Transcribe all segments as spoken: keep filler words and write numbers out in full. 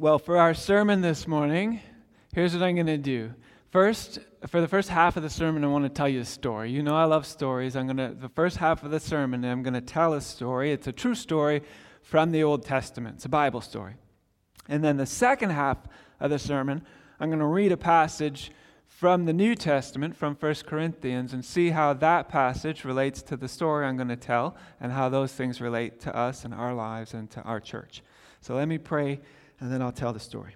Well, for our sermon this morning, here's what I'm going to do. First, for the first half of the sermon, I want to tell you a story. You know I love stories. I'm going to, the first half of the sermon, I'm going to tell a story. It's a true story from the Old Testament. It's a Bible story. And then the second half of the sermon, I'm going to read a passage from the New Testament, from First Corinthians, and see how that passage relates to the story I'm going to tell and how those things relate to us and our lives and to our church. So let me pray, and then I'll tell the story.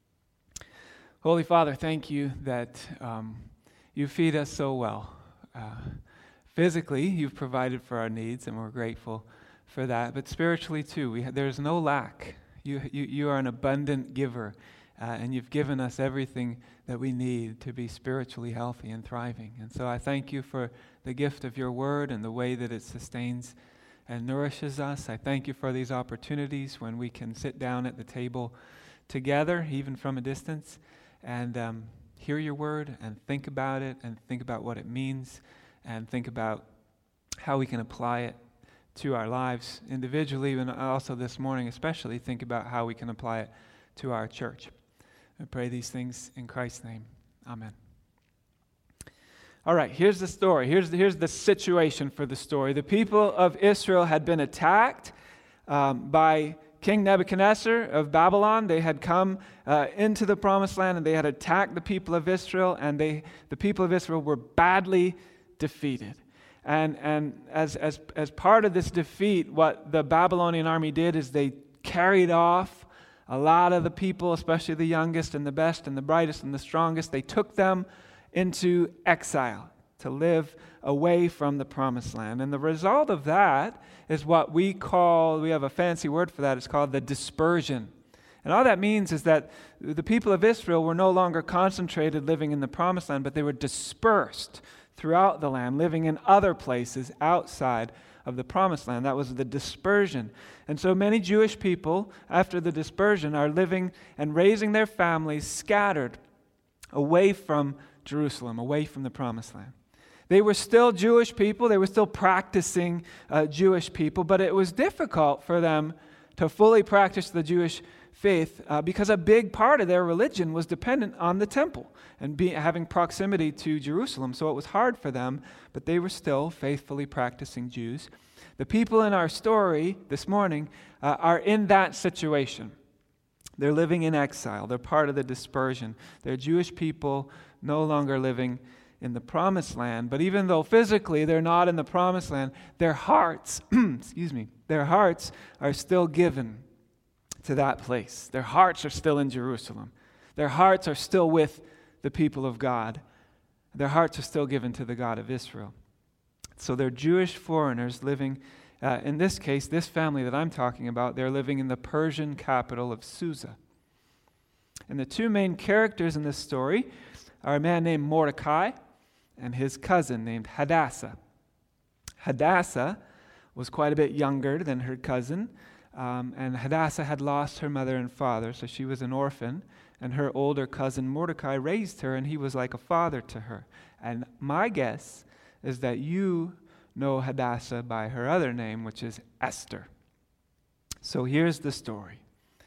Holy Father, thank you that um, you feed us so well. Uh, physically, you've provided for our needs, and we're grateful for that. But spiritually, too, we ha- there's no lack. You, you, you are an abundant giver, uh, and you've given us everything that we need to be spiritually healthy and thriving. And so I thank you for the gift of your word and the way that it sustains and nourishes us. I thank you for these opportunities when we can sit down at the table together, even from a distance, and um, hear your word and think about it and think about what it means and think about how we can apply it to our lives individually, and also this morning especially think about how we can apply it to our church. I pray these things in Christ's name. Amen. All right, here's the story. Here's the, here's the situation for the story. The people of Israel had been attacked um, by King Nebuchadnezzar of Babylon. They had come uh, into the promised land and they had attacked the people of Israel, and they the people of Israel were badly defeated. And and as as as part of this defeat, what the Babylonian army did is they carried off a lot of the people, especially the youngest and the best and the brightest and the strongest. They took them into exile to live away from the promised land. And the result of that is what we call, we have a fancy word for that, it's called the dispersion. And all that means is that the people of Israel were no longer concentrated living in the promised land, but they were dispersed throughout the land, living in other places outside of the promised land. That was the dispersion. And so many Jewish people, after the dispersion, are living and raising their families scattered away from Jerusalem, away from the promised land. They were still Jewish people. They were still practicing uh, Jewish people, but it was difficult for them to fully practice the Jewish faith uh, because a big part of their religion was dependent on the temple and be, having proximity to Jerusalem. So it was hard for them, but they were still faithfully practicing Jews. The people in our story this morning uh, are in that situation. They're living in exile. They're part of the dispersion. They're Jewish people no longer living in the promised land. But even though physically they're not in the promised land, their hearts, excuse me, their hearts are still given to that place. Their hearts are still in Jerusalem. Their hearts are still with the people of God. Their hearts are still given to the God of Israel. So they're Jewish foreigners living, uh, in this case, this family that I'm talking about, they're living in the Persian capital of Susa. And the two main characters in this story are a man named Mordecai and his cousin named Hadassah. Hadassah was quite a bit younger than her cousin, um, and Hadassah had lost her mother and father, so she was an orphan, and her older cousin Mordecai raised her, and he was like a father to her. And my guess is that you know Hadassah by her other name, which is Esther. So here's the story.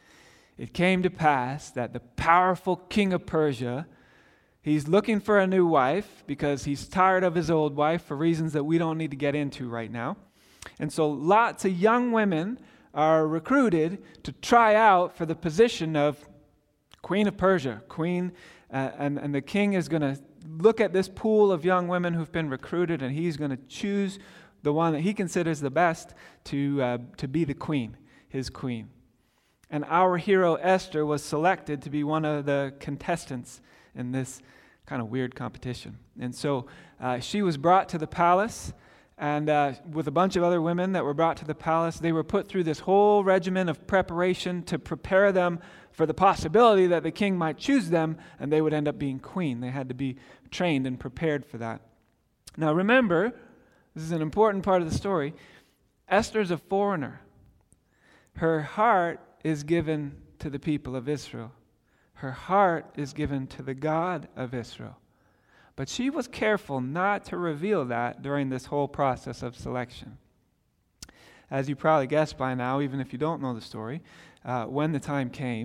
It came to pass that the powerful king of Persia, he's looking for a new wife because he's tired of his old wife for reasons that we don't need to get into right now. And so lots of young women are recruited to try out for the position of Queen of Persia. Queen, uh, and, and the king is going to look at this pool of young women who've been recruited, and he's going to choose the one that he considers the best to uh, to be the queen, his queen. And our hero Esther was selected to be one of the contestants in this kind of weird competition. And so uh, she was brought to the palace, and uh, with a bunch of other women that were brought to the palace, they were put through this whole regimen of preparation to prepare them for the possibility that the king might choose them and they would end up being queen. They had to be trained and prepared for that. Now remember, this is an important part of the story, Esther's a foreigner. Her heart is given to the people of Israel. Her heart is given to the God of Israel. But she was careful not to reveal that during this whole process of selection. As you probably guessed by now, even if you don't know the story, uh, when the time came,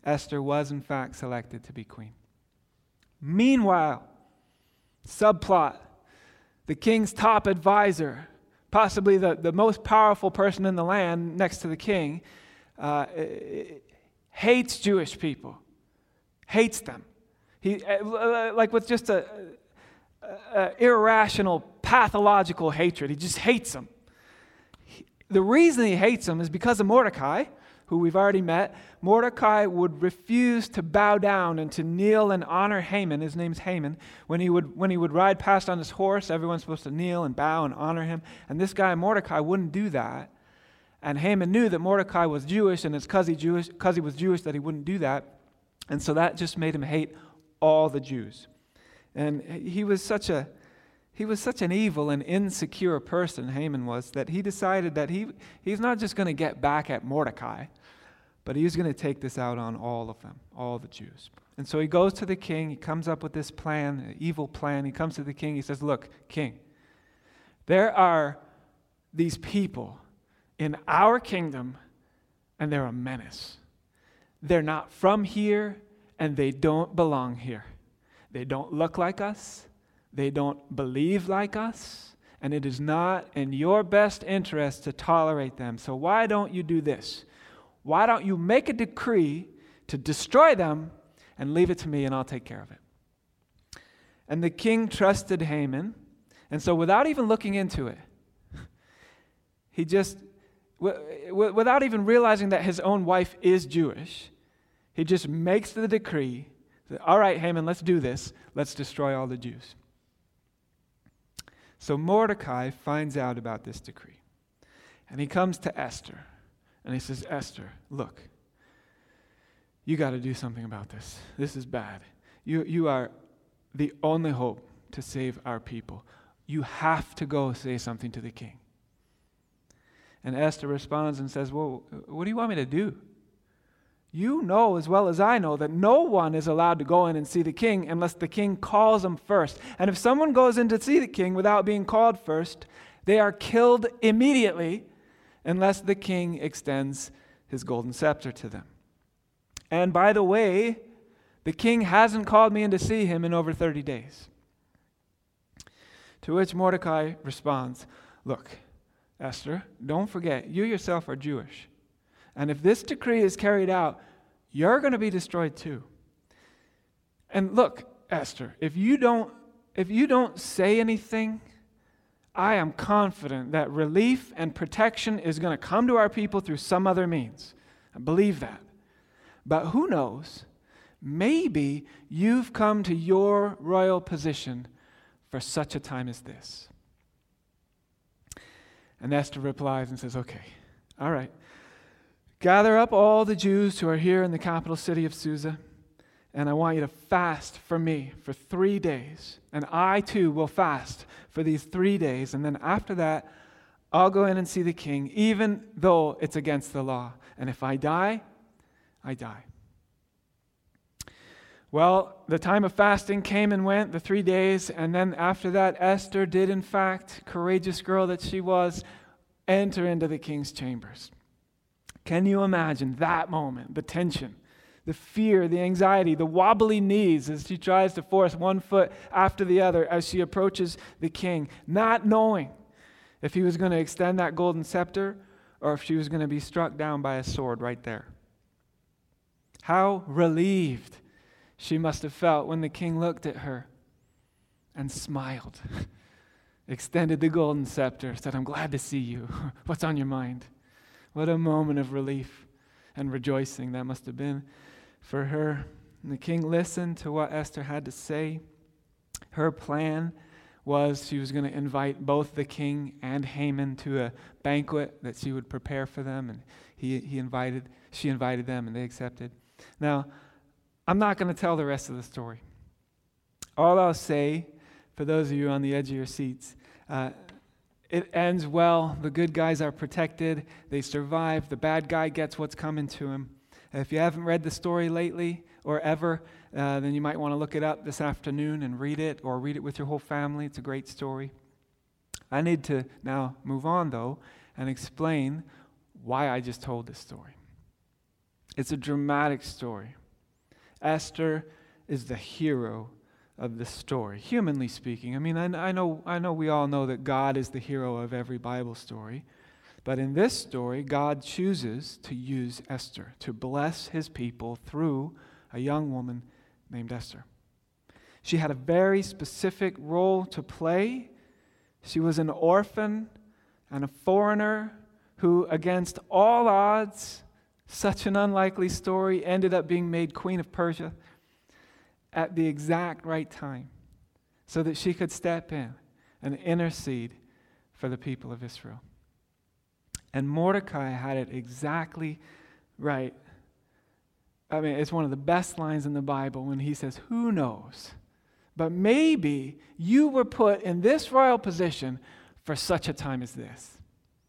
Esther was in fact selected to be queen. Meanwhile, subplot, the king's top advisor, possibly the, the most powerful person in the land next to the king, uh, hates Jewish people, hates them. He, like with just a, a, a irrational, pathological hatred. He just hates them. He, the reason he hates them is because of Mordecai, who we've already met. Mordecai would refuse to bow down and to kneel and honor Haman. His name's Haman. When he would when he would ride past on his horse, everyone's supposed to kneel and bow and honor him. And this guy Mordecai wouldn't do that. And Haman knew that Mordecai was Jewish, and it's because he Jewish, because he was Jewish that he wouldn't do that. And so that just made him hate all the Jews. And he was such a he was such an evil and insecure person, Haman was, that he decided that he he's not just going to get back at Mordecai, but he was going to take this out on all of them, all the Jews. And so he goes to the king. He comes up with this plan, an evil plan. He comes to the king. He says, "Look, king, there are these people in our kingdom, and they're a menace. They're not from here, and they don't belong here. They don't look like us. They don't believe like us. And it is not in your best interest to tolerate them. So why don't you do this? Why don't you make a decree to destroy them and leave it to me, and I'll take care of it?" And the king trusted Haman. And so without even looking into it, he just, w- without even realizing that his own wife is Jewish, he just makes the decree, "All right, Haman, let's do this. Let's destroy all the Jews." So Mordecai finds out about this decree. And he comes to Esther. And he says, "Esther, look, you got to do something about this. This is bad. You, you are the only hope to save our people. You have to go say something to the king." And Esther responds and says, "Well, what do you want me to do? You know as well as I know that no one is allowed to go in and see the king unless the king calls them first. And if someone goes in to see the king without being called first, they are killed immediately unless the king extends his golden scepter to them. And by the way, the king hasn't called me in to see him in over thirty days." To which Mordecai responds, "Look, Esther, don't forget, you yourself are Jewish. And if this decree is carried out, you're going to be destroyed too. And look, Esther, if you don't if you don't say anything, I am confident that relief and protection is going to come to our people through some other means. I believe that. But who knows? Maybe you've come to your royal position for such a time as this." And Esther replies and says, "Okay, all right. Gather up all the Jews who are here in the capital city of Susa, and I want you to fast for me for three days. And I too will fast for these three days. And then after that, I'll go in and see the king, even though it's against the law. And if I die, I die." Well, the time of fasting came and went, the three days, and then after that, Esther did, in fact, courageous girl that she was, enter into the king's chambers. Can you imagine that moment, the tension, the fear, the anxiety, the wobbly knees as she tries to force one foot after the other as she approaches the king, not knowing if he was going to extend that golden scepter or if she was going to be struck down by a sword right there. How relieved she must have felt when the king looked at her and smiled, extended the golden scepter, said, "I'm glad to see you. What's on your mind?" What a moment of relief and rejoicing that must have been for her. And the king listened to what Esther had to say. Her plan was she was going to invite both the king and Haman to a banquet that she would prepare for them, and he he invited she invited them, and they accepted. Now, I'm not going to tell the rest of the story. All I'll say, for those of you on the edge of your seats, uh, it ends well. The good guys are protected. They survive. The bad guy gets what's coming to him. If you haven't read the story lately or ever, uh, then you might want to look it up this afternoon and read it, or read it with your whole family. It's a great story. I need to now move on, though, and explain why I just told this story. It's a dramatic story. Esther is the hero of the story, humanly speaking. I mean, I, I know, I know we all know that God is the hero of every Bible story, but in this story, God chooses to use Esther to bless his people through a young woman named Esther. She had a very specific role to play. She was an orphan and a foreigner who, against all odds, such an unlikely story, ended up being made Queen of Persia at the exact right time so that she could step in and intercede for the people of Israel. And Mordecai had it exactly right. I mean, it's one of the best lines in the Bible when he says, "Who knows? But maybe you were put in this royal position for such a time as this."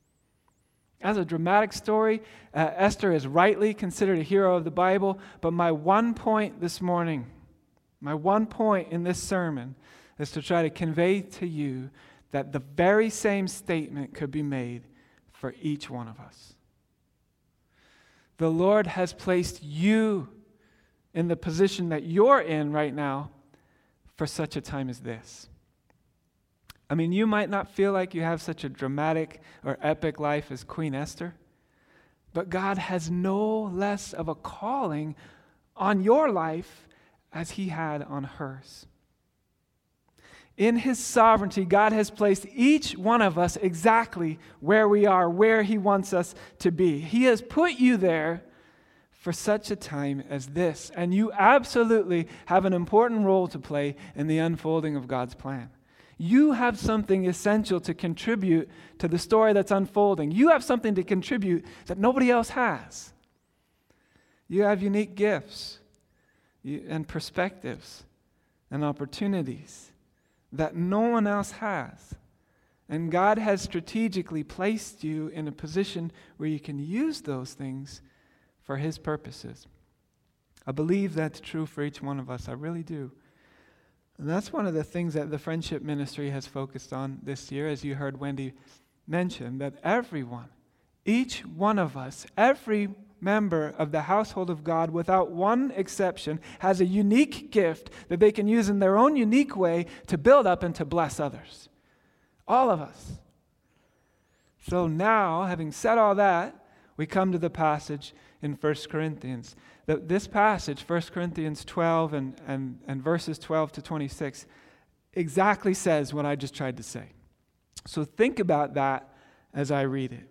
As a dramatic story, uh, Esther is rightly considered a hero of the Bible, but my one point this morning, my one point in this sermon is to try to convey to you that the very same statement could be made for each one of us. The Lord has placed you in the position that you're in right now for such a time as this. I mean, you might not feel like you have such a dramatic or epic life as Queen Esther, but God has no less of a calling on your life as he had on hers. In his sovereignty, God has placed each one of us exactly where we are, where he wants us to be. He has put you there for such a time as this, and you absolutely have an important role to play in the unfolding of God's plan. You have something essential to contribute to the story that's unfolding. You have something to contribute that nobody else has. You have unique gifts and perspectives and opportunities that no one else has. And God has strategically placed you in a position where you can use those things for his purposes. I believe that's true for each one of us. I really do. And that's one of the things that the Friendship Ministry has focused on this year, as you heard Wendy mention, that everyone, each one of us, every member of the household of God, without one exception, has a unique gift that they can use in their own unique way to build up and to bless others. All of us. So now, having said all that, we come to the passage in First Corinthians. The, this passage, First Corinthians twelve and, and, and verses twelve to twenty-six, exactly says what I just tried to say. So think about that as I read it.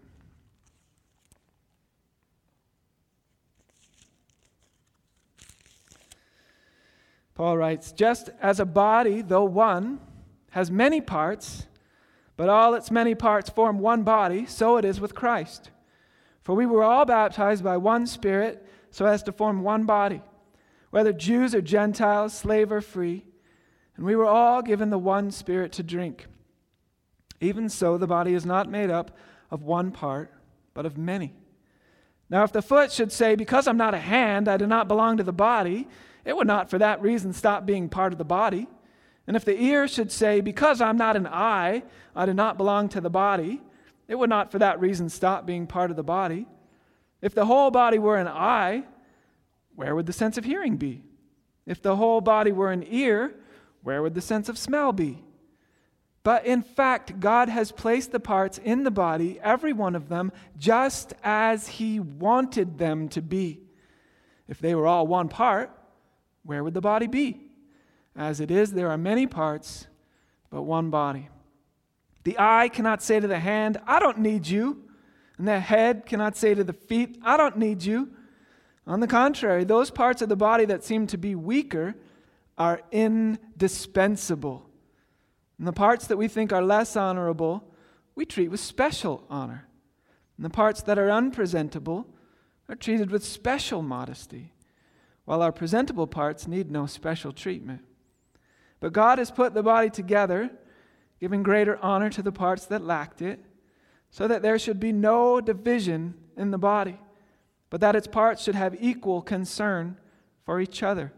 Paul writes, "Just as a body, though one, has many parts, but all its many parts form one body, so it is with Christ. For we were all baptized by one Spirit, so as to form one body, whether Jews or Gentiles, slave or free, and we were all given the one Spirit to drink. Even so, the body is not made up of one part, but of many. Now if the foot should say, 'Because I'm not a hand, I do not belong to the body,' it would not for that reason stop being part of the body. And if the ear should say, 'Because I'm not an eye, I do not belong to the body,' it would not for that reason stop being part of the body. If the whole body were an eye, where would the sense of hearing be? If the whole body were an ear, where would the sense of smell be? But in fact, God has placed the parts in the body, every one of them, just as he wanted them to be. If they were all one part, where would the body be? As it is, there are many parts, but one body. The eye cannot say to the hand, 'I don't need you,' and the head cannot say to the feet, 'I don't need you.' On the contrary, those parts of the body that seem to be weaker are indispensable. And the parts that we think are less honorable, we treat with special honor. And the parts that are unpresentable are treated with special modesty, while our presentable parts need no special treatment. But God has put the body together, giving greater honor to the parts that lacked it, so that there should be no division in the body, but that its parts should have equal concern for each other.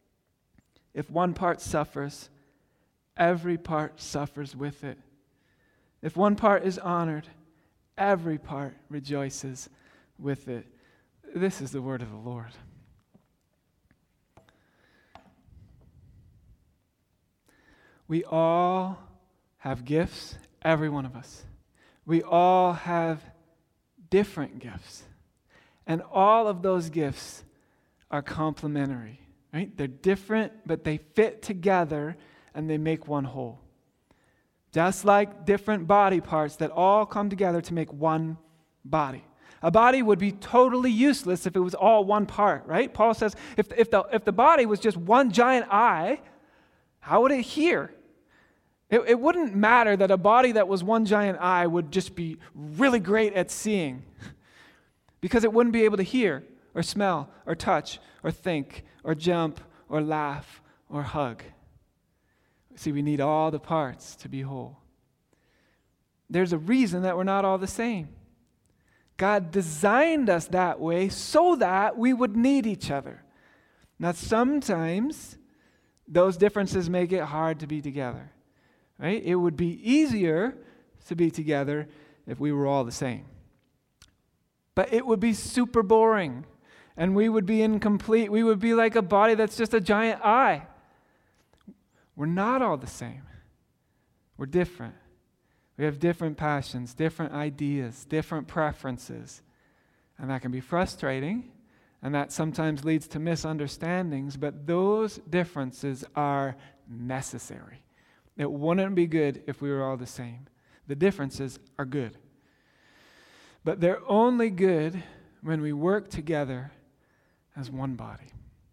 If one part suffers, every part suffers with it. If one part is honored, every part rejoices with it." This is the word of the Lord. We all have gifts, every one of us. We all have different gifts. And all of those gifts are complementary, right? They're different, but they fit together and they make one whole. Just like different body parts that all come together to make one body. A body would be totally useless if it was all one part, right? Paul says if, if, the, if the body was just one giant eye, how would it hear? It, it wouldn't matter that a body that was one giant eye would just be really great at seeing because it wouldn't be able to hear or smell or touch or think or jump or laugh or hug. See, we need all the parts to be whole. There's a reason that we're not all the same. God designed us that way so that we would need each other. Now, sometimes those differences make it hard to be together, right? It would be easier to be together if we were all the same. But it would be super boring, and we would be incomplete. We would be like a body that's just a giant eye. We're not all the same. We're different. We have different passions, different ideas, different preferences. And that can be frustrating, and that sometimes leads to misunderstandings, but those differences are necessary. It wouldn't be good if we were all the same. The differences are good. But they're only good when we work together as one body.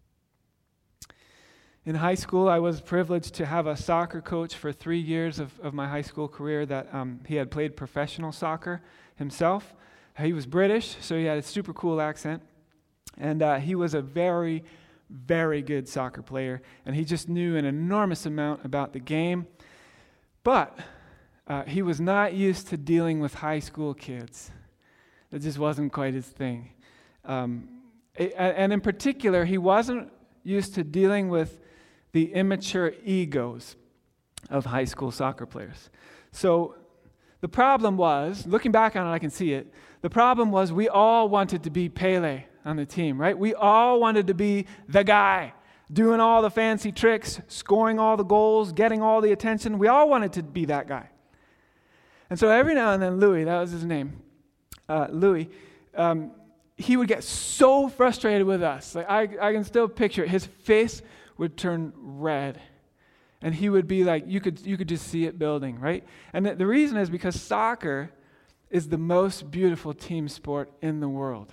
In high school, I was privileged to have a soccer coach for three years of, of my high school career that um, he had played professional soccer himself. He was British, so he had a super cool accent. And uh, he was a very, very good soccer player. And he just knew an enormous amount about the game. But uh, he was not used to dealing with high school kids. It just wasn't quite his thing. Um, it, and in particular, he wasn't used to dealing with the immature egos of high school soccer players. So the problem was, looking back on it, I can see it, the problem was we all wanted to be Pele on the team, right? We all wanted to be the guy, doing all the fancy tricks, scoring all the goals, getting all the attention. We all wanted to be that guy. And so every now and then, Louis, that was his name, uh, Louis, um, he would get so frustrated with us. Like I, I can still picture it. His face would turn red. And he would be like, you could you could just see it building, right? And the, the reason is because soccer is the most beautiful team sport in the world.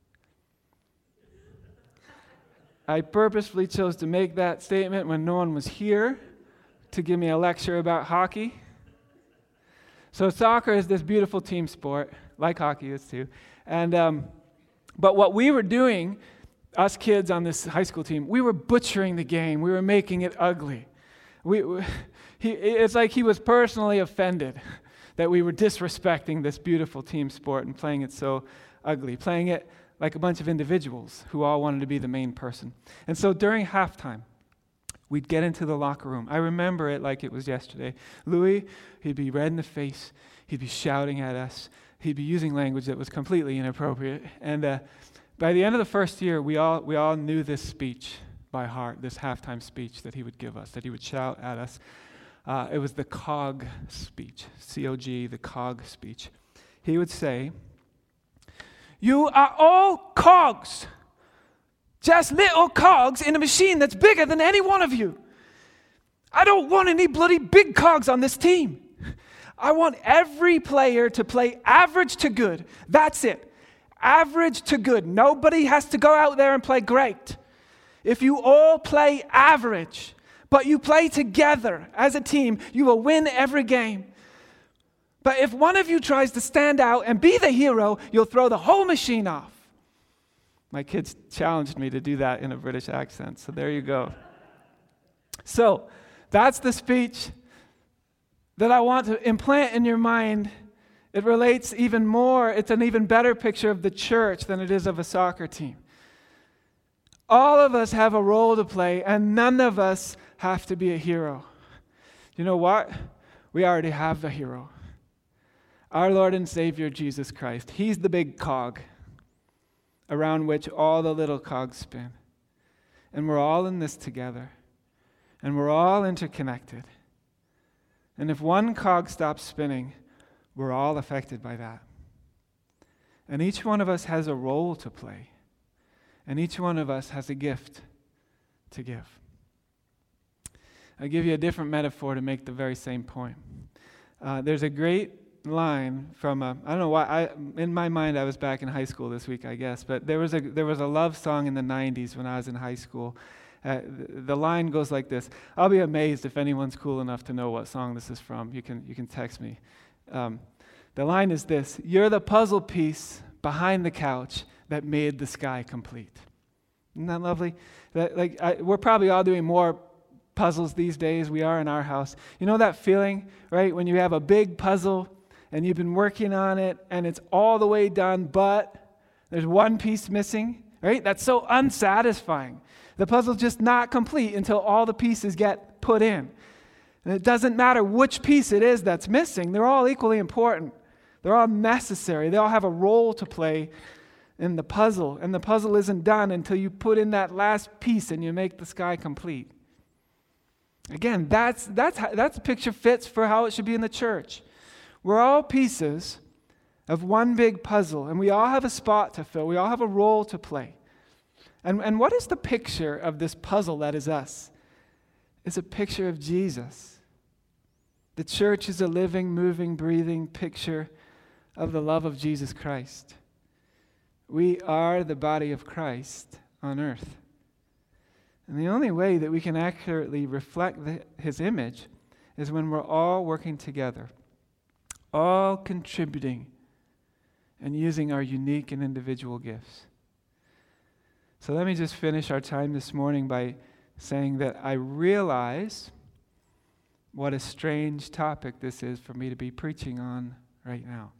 I purposefully chose to make that statement when no one was here to give me a lecture about hockey. So soccer is this beautiful team sport, like hockey is too. And um, but what we were doing, us kids on this high school team, we were butchering the game. We were making it ugly. We, we he, it's like he was personally offended that we were disrespecting this beautiful team sport and playing it so ugly, playing it like a bunch of individuals who all wanted to be the main person. And so during halftime, we'd get into the locker room. I remember it like it was yesterday. Louis, he'd be red in the face. He'd be shouting at us. He'd be using language that was completely inappropriate. And uh, by the end of the first year, we all we all knew this speech by heart, this halftime speech that he would give us, that he would shout at us. Uh, it was the C O G speech, C O G, the C O G speech. He would say, "You are all cogs, just little cogs in a machine that's bigger than any one of you. I don't want any bloody big cogs on this team. I want every player to play average to good. That's it. Average to good. Nobody has to go out there and play great. If you all play average, but you play together as a team, you will win every game. But if one of you tries to stand out and be the hero, you'll throw the whole machine off." My kids challenged me to do that in a British accent, so there you go. So that's the speech that I want to implant in your mind. It relates even more, it's an even better picture of the church than it is of a soccer team. All of us have a role to play, and none of us have to be a hero. You know what? We already have a hero. Our Lord and Savior, Jesus Christ. He's the big cog. around which all the little cogs spin. And we're all in this together. And we're all interconnected. And if one cog stops spinning, we're all affected by that. And each one of us has a role to play. And each one of us has a gift to give. I'll give you a different metaphor to make the very same point. Uh, there's a great line from a, I don't know why, I, in my mind I was back in high school this week, I guess, but there was a there was a love song in the nineties when I was in high school. Uh, the, the line goes like this. I'll be amazed if anyone's cool enough to know what song this is from. You can you can text me. Um, the line is this: "You're the puzzle piece behind the couch that made the sky complete." Isn't that lovely? That, like I, we're probably all doing more puzzles these days. We are in our house. You know that feeling, right? When you have a big puzzle and you've been working on it and it's all the way done, but there's one piece missing, right? That's so unsatisfying. The puzzle's just not complete until all the pieces get put in. And it doesn't matter which piece it is that's missing. They're all equally important. They're all necessary. They all have a role to play in the puzzle. And the puzzle isn't done until you put in that last piece and you make the sky complete. Again, that's that's how, that's picture fits for how it should be in the church. We're all pieces of one big puzzle, and we all have a spot to fill. We all have a role to play. And, and what is the picture of this puzzle that is us? It's a picture of Jesus. The church is a living, moving, breathing picture of the love of Jesus Christ. We are the body of Christ on earth. And the only way that we can accurately reflect the, his image is when we're all working together, all contributing and using our unique and individual gifts. So let me just finish our time this morning by saying that I realize what a strange topic this is for me to be preaching on right now.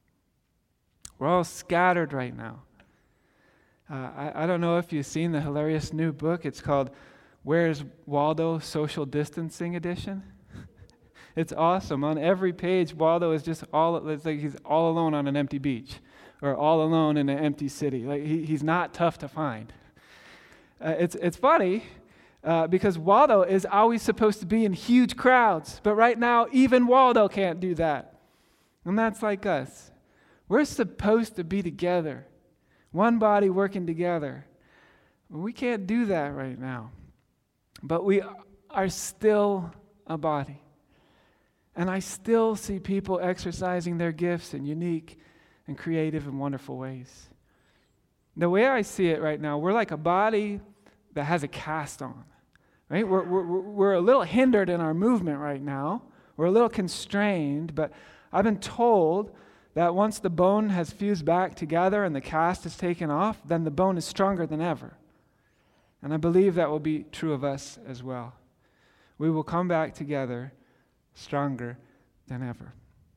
We're all scattered right now. Uh, I, I don't know if you've seen the hilarious new book. It's called Where's Waldo? Social Distancing Edition. It's awesome. On every page, Waldo is just all, it's like he's all alone on an empty beach or all alone in an empty city. Like he, he's not tough to find. Uh, it's, it's funny uh, because Waldo is always supposed to be in huge crowds, but right now, even Waldo can't do that. And that's like us. We're supposed to be together. One body working together. We can't do that right now. But we are still a body. And I still see people exercising their gifts in unique and creative and wonderful ways. The way I see it right now, we're like a body that has a cast on. Right? We're, we're, we're a little hindered in our movement right now. We're a little constrained, but I've been told that once the bone has fused back together and the cast is taken off, then the bone is stronger than ever. And I believe that will be true of us as well. We will come back together stronger than ever.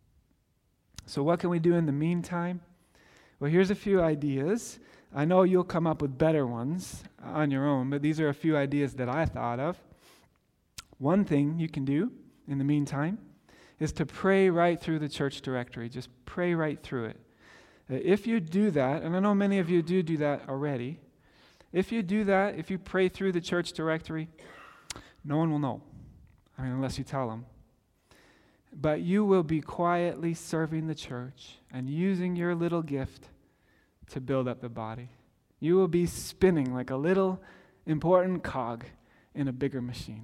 So what can we do in the meantime? Well, here's a few ideas. I know you'll come up with better ones on your own, but these are a few ideas that I thought of. One thing you can do in the meantime is to pray right through the church directory. Just pray right through it. If you do that, and I know many of you do do that already, if you do that, if you pray through the church directory, no one will know. I mean, unless you tell them. But you will be quietly serving the church and using your little gift to build up the body. You will be spinning like a little important cog in a bigger machine.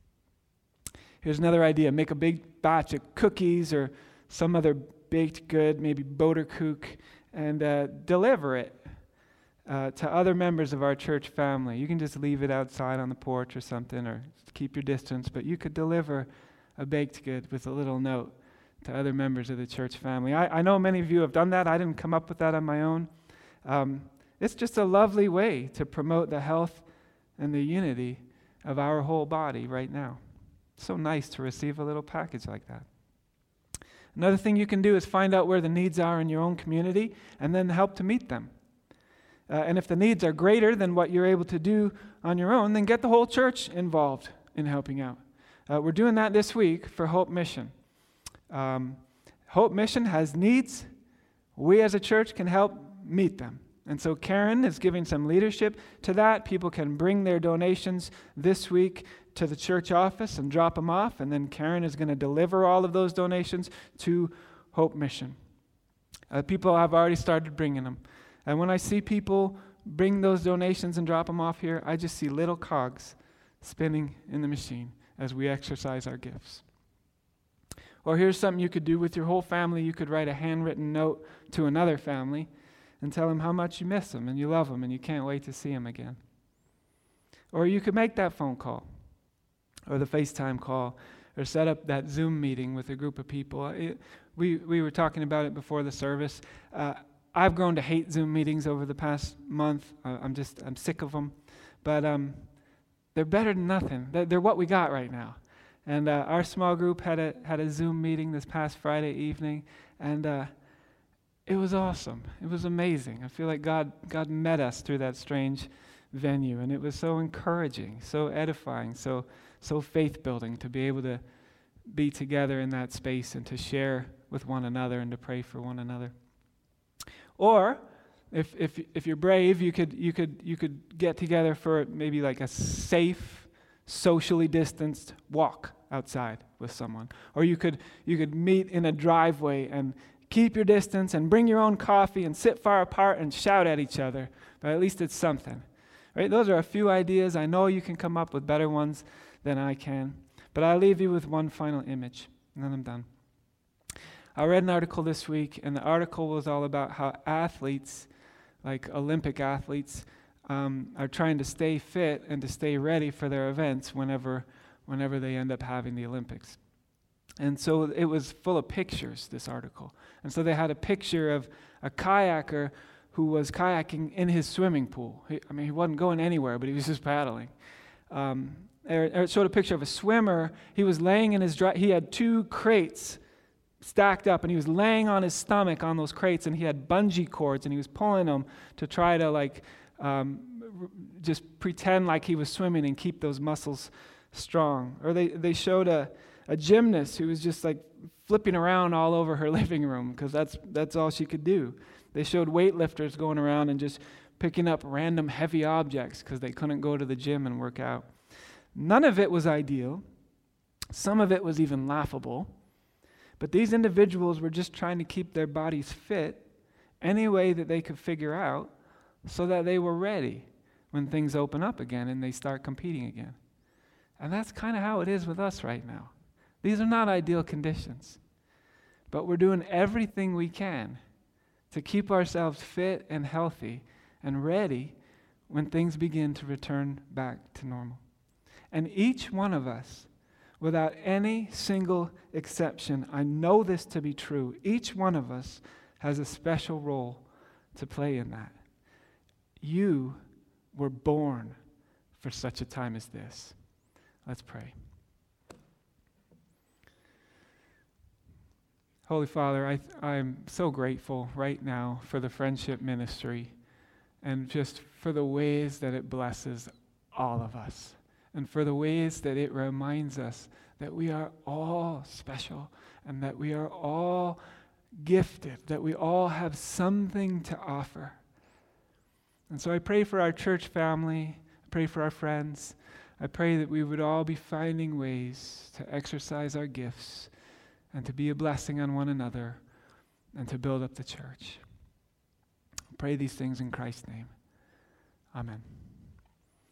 Here's another idea. Make a big batch of cookies or some other baked good, maybe Boterkoek, and uh, deliver it uh, to other members of our church family. You can just leave it outside on the porch or something, or keep your distance, but you could deliver a baked good with a little note to other members of the church family. I, I know many of you have done that. I didn't come up with that on my own. Um, it's just a lovely way to promote the health and the unity of our whole body right now. So nice to receive a little package like that. Another thing you can do is find out where the needs are in your own community and then help to meet them. Uh, and if the needs are greater than what you're able to do on your own, then get the whole church involved in helping out. Uh, we're doing that this week for Hope Mission. Um, Hope Mission has needs. We as a church can help meet them. And so Karen is giving some leadership to that. People can bring their donations this week to the church office and drop them off, and then Karen is going to deliver all of those donations to Hope Mission. Uh, people have already started bringing them. And when I see people bring those donations and drop them off here, I just see little cogs spinning in the machine as we exercise our gifts. Or here's something you could do with your whole family. You could write a handwritten note to another family and tell them how much you miss them and you love them and you can't wait to see them again. Or you could make that phone call or the FaceTime call or set up that Zoom meeting with a group of people. It, we, we were talking about it before the service. Uh, I've grown to hate Zoom meetings over the past month. Uh, I'm just, I'm sick of them. But um, they're better than nothing. They're, they're what we got right now. And uh, our small group had a had a Zoom meeting this past Friday evening, and uh, it was awesome. It was amazing. I feel like God God met us through that strange venue, and it was so encouraging, so edifying, so so faith-building to be able to be together in that space and to share with one another and to pray for one another. Or if if if you're brave, you could you could you could get together for maybe like a safe, socially distanced walk outside with someone. Or you could you could meet in a driveway and keep your distance and bring your own coffee and sit far apart and shout at each other. But at least it's something. Right? Those are a few ideas. I know you can come up with better ones than I can. But I'll leave you with one final image, and then I'm done. I read an article this week, and the article was all about how athletes, like Olympic athletes, um, are trying to stay fit and to stay ready for their events whenever whenever they end up having the Olympics. And so it was full of pictures, this article. And so they had a picture of a kayaker who was kayaking in his swimming pool. He, I mean, he wasn't going anywhere, but he was just paddling. Um, it showed a picture of a swimmer. He was laying in his dry, he had two crates stacked up, and he was laying on his stomach on those crates, and he had bungee cords, and he was pulling them to try to like um, r- just pretend like he was swimming and keep those muscles strong. Or they, they showed a, a gymnast who was just like flipping around all over her living room because that's that's all she could do. They showed weightlifters going around and just picking up random heavy objects because they couldn't go to the gym and work out. None of it was ideal. Some of it was even laughable. But these individuals were just trying to keep their bodies fit any way that they could figure out so that they were ready when things open up again and they start competing again. And that's kind of how it is with us right now. These are not ideal conditions. But we're doing everything we can to keep ourselves fit and healthy and ready when things begin to return back to normal. And each one of us, without any single exception, I know this to be true, each one of us has a special role to play in that. You were born for such a time as this. Let's pray. Holy Father, I, I'm so grateful right now for the friendship ministry and just for the ways that it blesses all of us and for the ways that it reminds us that we are all special and that we are all gifted, that we all have something to offer. And so I pray for our church family, I pray for our friends, I pray that we would all be finding ways to exercise our gifts and to be a blessing on one another and to build up the church. I pray these things in Christ's name. Amen.